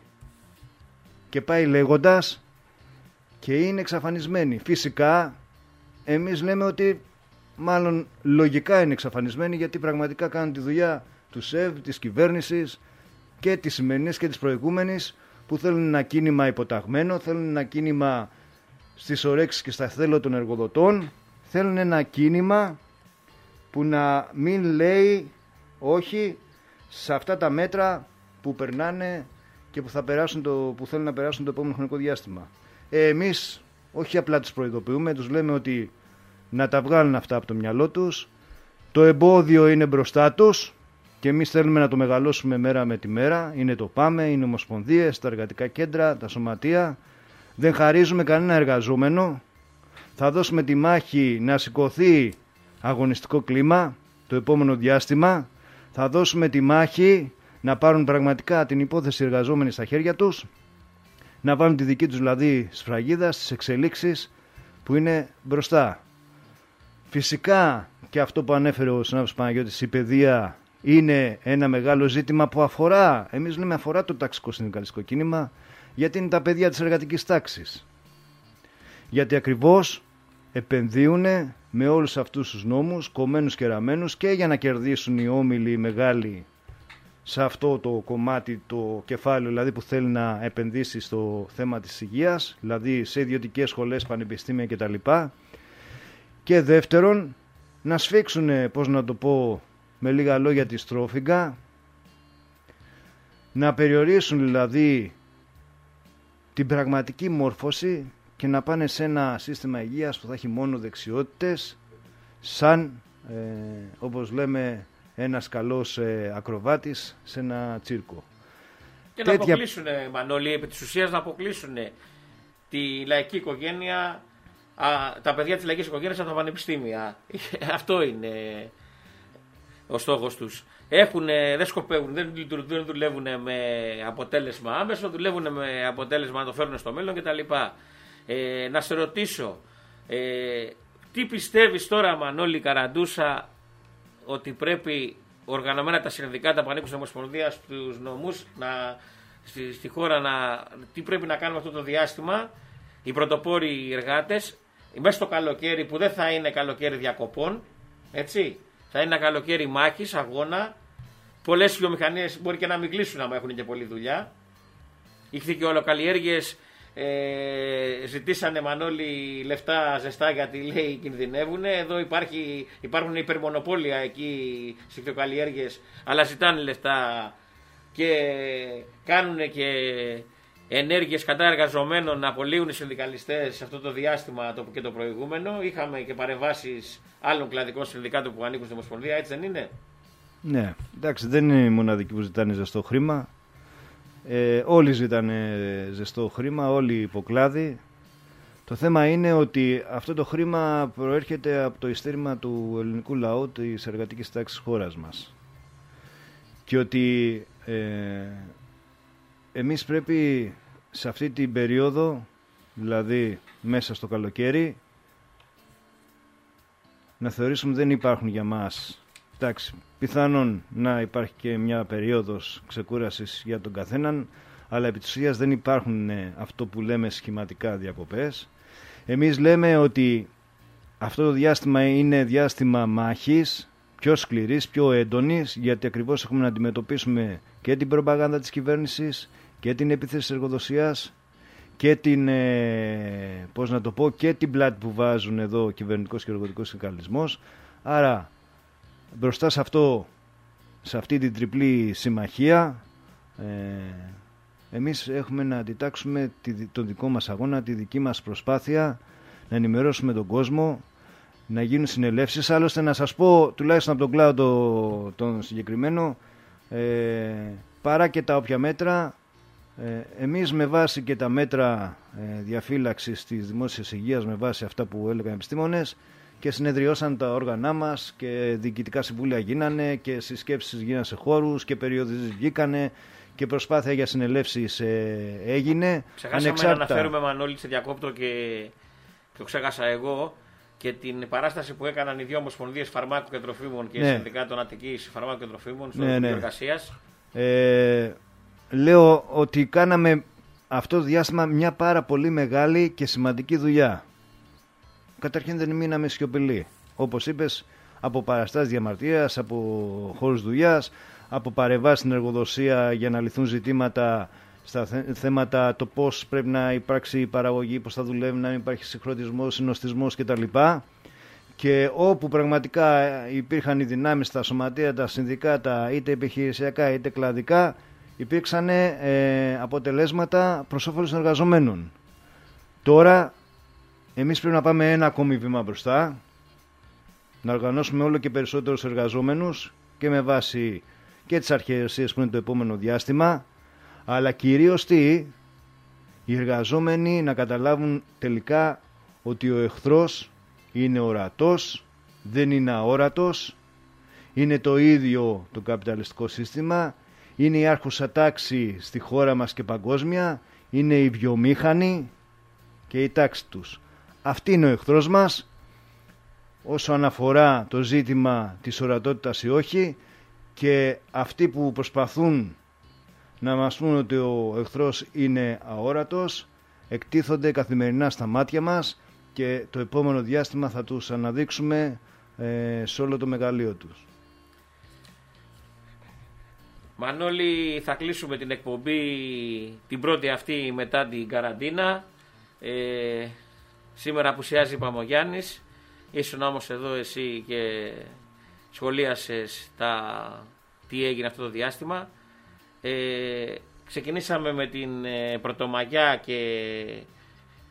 Και πάει λέγοντας, και είναι εξαφανισμένοι. Φυσικά εμείς λέμε ότι μάλλον λογικά είναι εξαφανισμένοι, γιατί πραγματικά κάνουν τη δουλειά του ΣΕΒ, της κυβέρνησης και της σημερινής και της προηγούμενης, που θέλουν ένα κίνημα υποταγμένο, θέλουν ένα κίνημα στις ορέξεις και στα θέλω των εργοδοτών, θέλουν ένα κίνημα που να μην λέει όχι σε αυτά τα μέτρα που περνάνε και που, θα περάσουν το, που θέλουν να περάσουν το επόμενο χρονικό διάστημα. Ε, εμείς όχι απλά τους προειδοποιούμε, τους λέμε ότι να τα βγάλουν αυτά από το μυαλό τους. Το εμπόδιο είναι μπροστά τους και εμείς θέλουμε να το μεγαλώσουμε μέρα με τη μέρα. Είναι το ΠΑΜΕ, είναι οι ομοσπονδίες, τα εργατικά κέντρα, τα σωματεία. Δεν χαρίζουμε κανένα εργαζόμενο. Θα δώσουμε τη μάχη να σηκωθεί αγωνιστικό κλίμα το επόμενο διάστημα. Θα δώσουμε τη μάχη να πάρουν πραγματικά την υπόθεση εργαζόμενοι στα χέρια τους, να βάλουν τη δική τους δηλαδή σφραγίδα στις εξελίξεις που είναι μπροστά. Φυσικά και αυτό που ανέφερε ο συνάδελφος Παναγιώτης, η παιδεία είναι ένα μεγάλο ζήτημα που αφορά, εμείς λέμε αφορά το ταξικό συνδικαλιστικό κίνημα, γιατί είναι τα παιδιά της εργατικής τάξης. Γιατί ακριβώς επενδύουν με όλους αυτούς τους νόμους, κομμένους και ραμμένους, και για να κερδίσουν οι όμιλοι οι μεγάλοι σε αυτό το κομμάτι, το κεφάλαιο δηλαδή που θέλει να επενδύσει στο θέμα της υγείας, δηλαδή σε ιδιωτικές σχολές, πανεπιστήμια κτλ. Και δεύτερον, να σφίξουν, πώς να το πω με λίγα λόγια, τη στρόφιγγα, να περιορίσουν δηλαδή την πραγματική μόρφωση και να πάνε σε ένα σύστημα υγείας που θα έχει μόνο δεξιότητες, σαν, ε, όπως λέμε, ένας καλός ε, ακροβάτης σε ένα τσίρκο. Και Τέτοια... να αποκλείσουν, Μανώλη, επί της ουσίας να αποκλείσουν τη λαϊκή οικογένεια, α, τα παιδιά της λαϊκής οικογένειας από τα πανεπιστήμια. Αυτό είναι ο στόχος τους. Έχουν, δεν σκοπεύουν, δεν, δεν δουλεύουν με αποτέλεσμα άμεσο, δουλεύουν με αποτέλεσμα να το φέρουν στο μέλλον κτλ. Ε, να σε ρωτήσω, ε, τι πιστεύεις τώρα, Μανώλη Καραντούσα, ότι πρέπει οργανωμένα τα συνδικάτα που ανήκουν στην Ομοσπονδία, στους νομούς, να, στη, στη χώρα, να, τι πρέπει να κάνουμε αυτό το διάστημα, οι πρωτοπόροι οι εργάτες, μέσα στο καλοκαίρι που δεν θα είναι καλοκαίρι διακοπών, έτσι, θα είναι ένα καλοκαίρι μάχης, αγώνα. Πολλές βιομηχανίες μπορεί και να μην κλείσουν άμα έχουν και πολλή δουλειά. Οι χθικιολοκαλλιέργειες ε, ζητήσανε, Μανώλη, λεφτά ζεστά γιατί, λέει, κινδυνεύουν. Εδώ υπάρχει, υπάρχουν υπερμονοπόλια εκεί στις χθικιοκαλλιέργειες, αλλά ζητάνε λεφτά και κάνουν και ενέργειες κατά εργαζομένων να απολύουν οι συνδικαλιστές σε αυτό το διάστημα το, και το προηγούμενο. Είχαμε και παρεμβάσεις άλλων κλαδικών συνδικάτων που ανήκουν στην Ομοσπονδία, έτσι δεν είναι? Ναι, εντάξει, δεν είναι οι μοναδικοί που ζητάνε ζεστό χρήμα. Ε, όλοι ζητάνε ζεστό χρήμα, όλοι οι υποκλάδοι. Το θέμα είναι ότι αυτό το χρήμα προέρχεται από το ειστέρημα του ελληνικού λαού, της εργατικής τάξης χώρας μας. Και ότι ε, εμείς πρέπει σε αυτή την περίοδο, δηλαδή μέσα στο καλοκαίρι, να θεωρήσουμε δεν υπάρχουν για μας. Εντάξει, πιθανόν να υπάρχει και μια περίοδος ξεκούρασης για τον καθέναν, αλλά επί της ουσίας δεν υπάρχουν αυτό που λέμε σχηματικά διακοπές. Εμείς λέμε ότι αυτό το διάστημα είναι διάστημα μάχης, πιο σκληρής, πιο έντονης, γιατί ακριβώς έχουμε να αντιμετωπίσουμε και την προπαγάνδα της κυβέρνησης και την επίθεση της εργοδοσίας και την, ε, πώς να το πω, και την πλάτη που βάζουν εδώ ο κυβερνητικός και εργοδοτικός συνδικαλισμός. Άρα μπροστά σε αυτό, σε αυτή την τριπλή συμμαχία, ε, εμείς έχουμε να αντιτάξουμε τη, τον δικό μας αγώνα, τη δική μας προσπάθεια, να ενημερώσουμε τον κόσμο, να γίνουν συνελεύσεις. Άλλωστε να σας πω, τουλάχιστον από τον κλάδο τον συγκεκριμένο, ε, παρά και τα όποια μέτρα, ε, εμείς με βάση και τα μέτρα ε, διαφύλαξης της δημόσιας υγείας, με βάση αυτά που έλεγαν οι επιστήμονες, και συνεδριώσαν τα όργανά μας και διοικητικά συμβούλια γίνανε και συσκέψεις γίνανε σε χώρους και περιοδίες βγήκανε και προσπάθεια για συνελεύσεις ε, έγινε. Ξεχάσαμε ανεξάρτητα... να αναφέρουμε, Μανώλη, σε διακόπτω και, και το ξέχασα εγώ, και την παράσταση που έκαναν οι δύο ομοσπονδίες φαρμάκου και τροφίμων και ναι. συνδικάτων Αττικής φαρμάκου και τροφίμων στο ναι, ναι. εργασίας. Ε, λέω ότι κάναμε αυτό το διάστημα μια πάρα πολύ μεγάλη και σημαντική δουλειά. Καταρχήν δεν μείναμε σιωπηλοί. Όπως είπες, από παραστάσεις διαμαρτυρίας, από χώρους δουλειάς, από παρεμβάσεις στην εργοδοσία για να λυθούν ζητήματα στα θέματα το πώς πρέπει να υπάρξει η παραγωγή, πώς θα δουλεύει, να υπάρχει συγχρονισμός, συνοστισμός κτλ. Και όπου πραγματικά υπήρχαν οι δυνάμεις στα σωματεία, τα συνδικάτα, είτε επιχειρησιακά είτε κλαδικά, υπήρξαν ε, αποτελέσματα προς όφελος των εργαζομένων. Τώρα εμείς πρέπει να πάμε ένα ακόμη βήμα μπροστά, να οργανώσουμε όλο και περισσότερους εργαζόμενους και με βάση και τις αρχαιεσίες που είναι το επόμενο διάστημα, αλλά κυρίως τι, οι εργαζόμενοι να καταλάβουν τελικά ότι ο εχθρός είναι ορατός, δεν είναι αόρατος, είναι το ίδιο το καπιταλιστικό σύστημα, είναι η άρχουσα τάξη στη χώρα μας και παγκόσμια, είναι οι βιομήχανοι και η τάξη τους. Αυτή είναι ο εχθρός μας, όσο αναφορά το ζήτημα της ορατότητας ή όχι, και αυτοί που προσπαθούν να μας πούν ότι ο εχθρός είναι αόρατος εκτίθονται καθημερινά στα μάτια μας και το επόμενο διάστημα θα τους αναδείξουμε ε, σε όλο το μεγαλείο τους. Μανώλη, θα κλείσουμε την εκπομπή την πρώτη αυτή μετά την καραντίνα. Ε, σήμερα απουσιάζει, είπαμε, ο Γιάννης. Ήσουν όμως εδώ εσύ και σχολίασες τα, τι έγινε αυτό το διάστημα. Ε, ξεκινήσαμε με την ε, Πρωτομαγιά και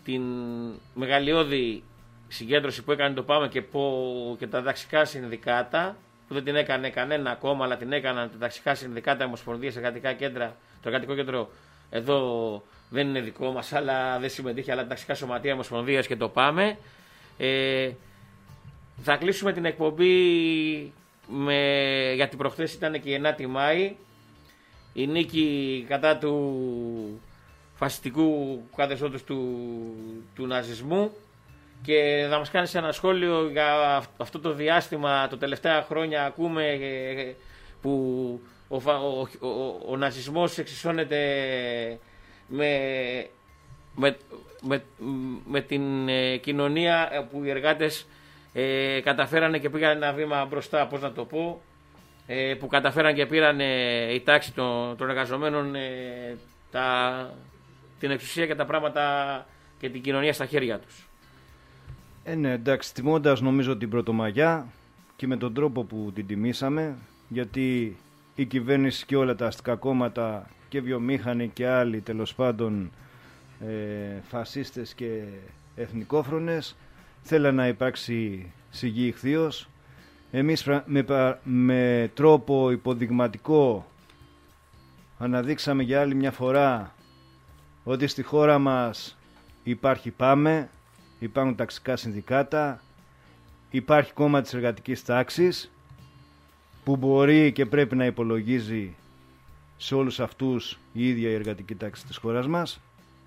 την μεγαλειώδη συγκέντρωση που έκανε το ΠΑΜΕ και, και τα ταξικά συνδικάτα, που δεν την έκανε κανένα κόμμα, αλλά την έκαναν τα ταξικά συνδικάτα, ομοσπονδίες, εργατικά κέντρα. Το εργατικό κέντρο εδώ δεν είναι δικό μας, αλλά δεν συμμετείχε, αλλά τα ταξικά σωματεία, ομοσπονδίες και το ΠΑΜΕ. Ε, θα κλείσουμε την εκπομπή με, γιατί προχθές ήταν και η ενάτη Μάη, η νίκη κατά του φασιστικού καθεστώτος του, του ναζισμού, και θα μας κάνεις ένα σχόλιο για αυτό το διάστημα. Το τελευταία χρόνια ακούμε που ο, ο, ο, ο ναζισμός εξισώνεται με, με, με, με την ε, κοινωνία, που οι εργάτες ε, καταφέρανε και πήγαν ένα βήμα μπροστά, πώς να το πω, ε, που καταφέραν και πήραν ε, η τάξη των, των εργαζομένων ε, τα, την εξουσία και τα πράγματα και την κοινωνία στα χέρια τους. Ε, ναι, εντάξει, τιμώντας νομίζω την Πρωτομαγιά και με τον τρόπο που την τιμήσαμε, γιατί η κυβέρνηση και όλα τα αστικά κόμματα και βιομήχανοι και άλλοι, τέλος πάντων ε, φασίστες και εθνικόφρονες, θέλαν να υπάρξει σιγή ηχθείος. Εμείς με, με τρόπο υποδειγματικό αναδείξαμε για άλλη μια φορά ότι στη χώρα μας υπάρχει ΠΑΜΕ, υπάρχουν ταξικά συνδικάτα, υπάρχει κόμμα της εργατικής τάξης που μπορεί και πρέπει να υπολογίζει σε όλους αυτούς η ίδια η εργατική τάξη της χώρας μας.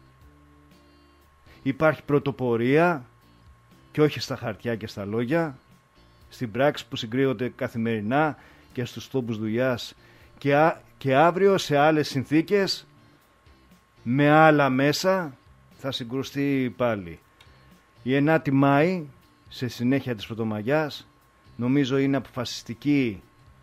Υπάρχει πρωτοπορία και όχι στα χαρτιά και στα λόγια, στην πράξη που συγκρίνονται καθημερινά και στους τόπους δουλειάς και, α, και αύριο σε άλλες συνθήκες με άλλα μέσα θα συγκρουστεί πάλι. Η ενάτη Μάη, σε συνέχεια της Πρωτομαγιάς, νομίζω είναι αποφασιστική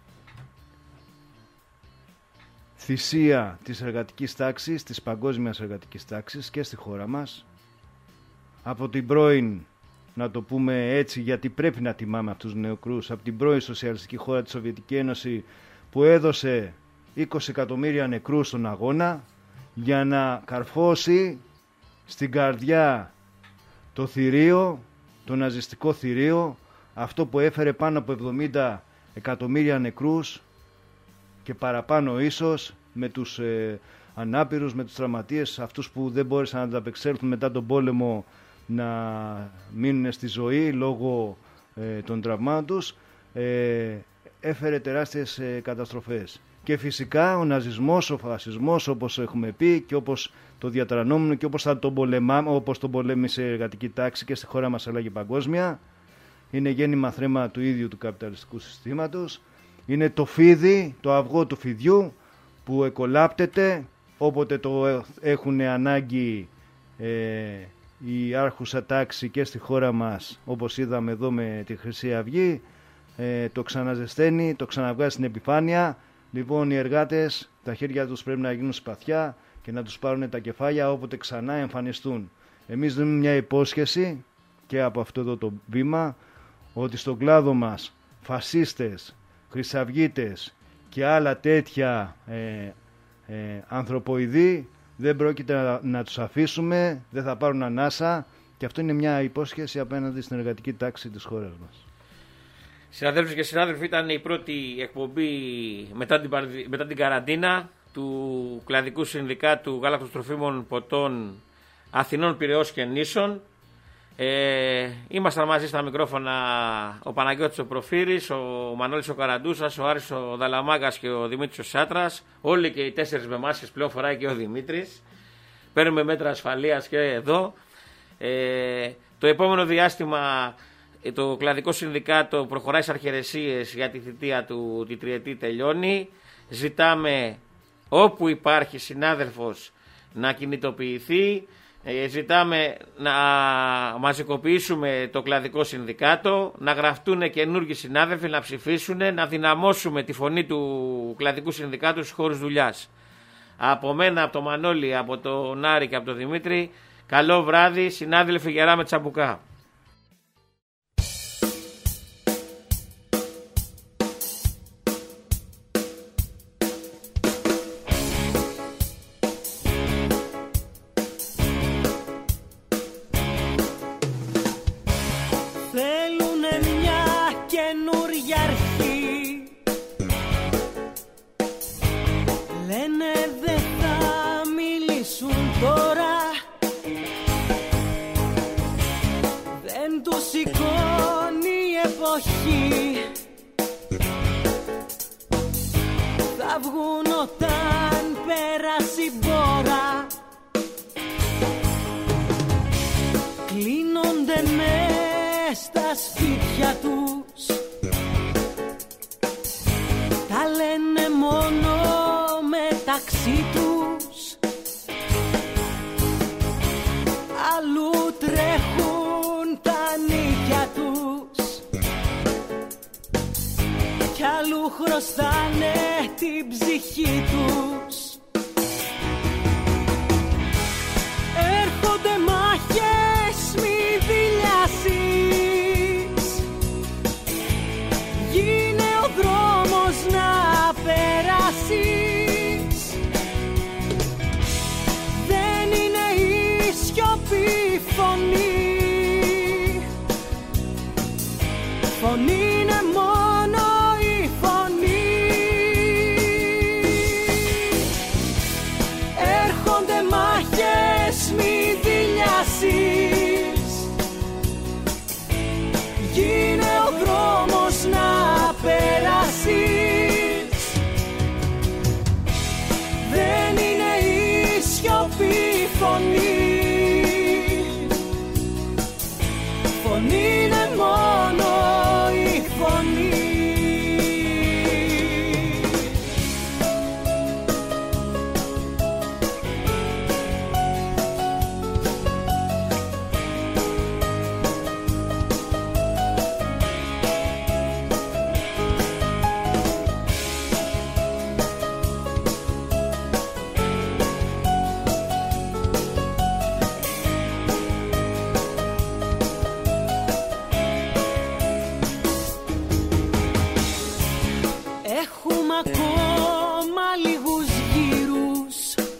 θυσία της εργατικής τάξης, της παγκόσμιας εργατικής τάξης και στη χώρα μας. Από την πρώην, να το πούμε έτσι, γιατί πρέπει να τιμάμε αυτούς τους νεοκρούς, από την πρώην σοσιαλιστική χώρα της Σοβιετική Ένωση, που έδωσε είκοσι εκατομμύρια νεκρούς στον αγώνα για να καρφώσει στην καρδιά το θηρίο, το ναζιστικό θηρίο, αυτό που έφερε πάνω από εβδομήντα εκατομμύρια νεκρούς και παραπάνω ίσως, με τους ε, ανάπηρους, με τους τραυματίες, αυτούς που δεν μπόρεσαν να ανταπεξέλθουν μετά τον πόλεμο να μείνουν στη ζωή λόγω ε, των τραυμάτων τους, ε, έφερε τεράστιες ε, καταστροφές. Και φυσικά ο ναζισμός, ο φασισμός, όπως έχουμε πει και όπως το διατρανόμουν και όπως, θα τον, πολεμά, όπως τον πολέμησε η εργατική τάξη και στη χώρα μας αλλά και παγκόσμια, είναι γέννημα θρέμα του ίδιου του καπιταλιστικού συστήματος. Είναι το φίδι, το αυγό του φιδιού που εκολάπτεται όποτε το έχουν ανάγκη ε, η άρχουσα τάξη και στη χώρα μας, όπως είδαμε εδώ με τη Χρυσή Αυγή, ε, το ξαναζεσταίνει, το ξαναβγάζει στην επιφάνεια. Λοιπόν, οι εργάτες, τα χέρια τους πρέπει να γίνουν σπαθιά και να τους πάρουν τα κεφάλια όποτε ξανά εμφανιστούν. Εμείς δίνουμε μια υπόσχεση και από αυτό εδώ το βήμα, ότι στον κλάδο μας φασίστες, χρυσαυγίτες και άλλα τέτοια ε, ε, ανθρωποειδή δεν πρόκειται να, να τους αφήσουμε, δεν θα πάρουν ανάσα, και αυτό είναι μια υπόσχεση απέναντι στην εργατική τάξη της χώρας μας. Συναδέλφοι και συνάδελφοι, ήταν η πρώτη εκπομπή μετά την, μετά την καραντίνα του Κλαδικού Συνδικάτου Γάλακτος Τροφίμων Ποτών Αθηνών, Πειραιώς και Νήσων. Ε, ήμασταν μαζί στα μικρόφωνα ο Παναγιώτης ο Προφύρης, ο Μανώλης ο Καραντούσας, ο Άρης ο Δαλαμάγκας και ο Δημήτρης ο Σάτρας. Όλοι και οι τέσσερις με μάσκες, πλέον φοράει και ο Δημήτρης. Παίρνουμε μέτρα ασφαλείας και εδώ. Ε, το επόμενο διάστημα το Κλαδικό Συνδικάτο προχωράει σε αρχαιρεσίες για τη θητεία του, τη τριετή τελειώνει. Ζητάμε όπου υπάρχει συνάδελφος να κινητοποιηθεί. Ε, ζητάμε να μαζικοποιήσουμε το Κλαδικό Συνδικάτο, να γραφτούν καινούργιοι συνάδελφοι, να ψηφίσουν, να δυναμώσουμε τη φωνή του Κλαδικού Συνδικάτου στους χώρους δουλειάς. Από μένα, από τον Μανώλη, από τον Άρη και από τον Δημήτρη, καλό βράδυ, συνάδελφοι, γερά με τσαμπουκά. για αρχή. Λένε δεν θα μιλήσουν τώρα, δεν τους σηκώνει η εποχή. Θα βγουν όταν πέρασε η μπόρα, κλείνονται μες στα σπίτια τους, τα λένε μόνο μεταξύ τους. Αλλού τρέχουν τα νύχια τους κι αλλού χρωστάνε την ψυχή τους. Έρχονται μάχες, μη δηλιάσεις, γίνε ο δρόμος να περάσεις. Δεν είναι η σιωπή φωνή, φωνή είναι μόνο η φωνή. Έρχονται μάχες, μη δηλιάσεις, γίνε ο δρόμος να περάσεις. Δεν είναι η σιωπή φωνή, φωνή είναι μόνο η φωνή. Έχουμε ακόμα λίγους γύρους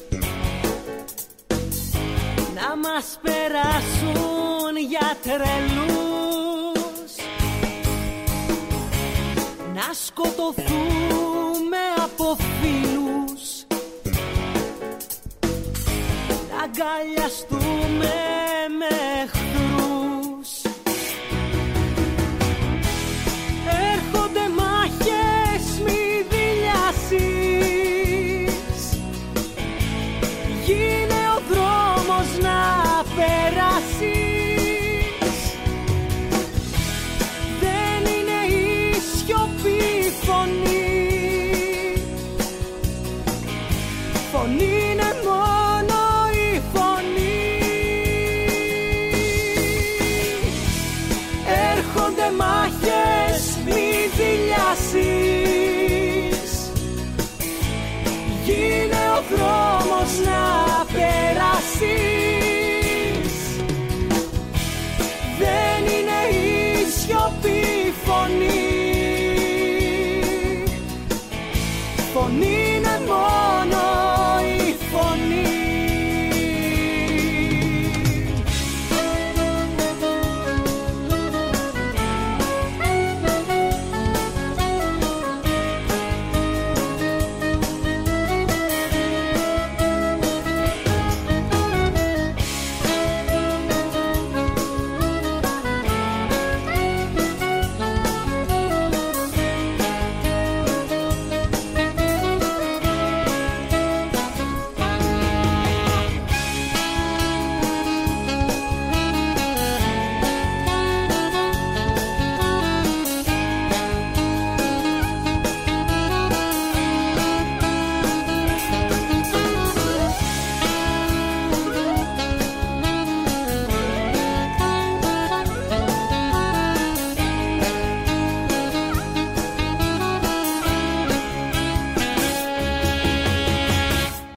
να μας περάσουν για τρελούς, να σκοτωθούμε από φίλους, να αγκαλιαστούμε με εχθρούς. Έρχονται μάχες, μη δηλιάσεις, γίνε ο δρόμος να περάσεις. Δεν είναι η σιωπή φωνή, φωνή είναι μόνο η φωνή. Έρχονται μάχες, μη δηλιάσεις, γίνε ο δρόμος να περάσεις. Δεν είναι η σιωπή φωνή, φωνή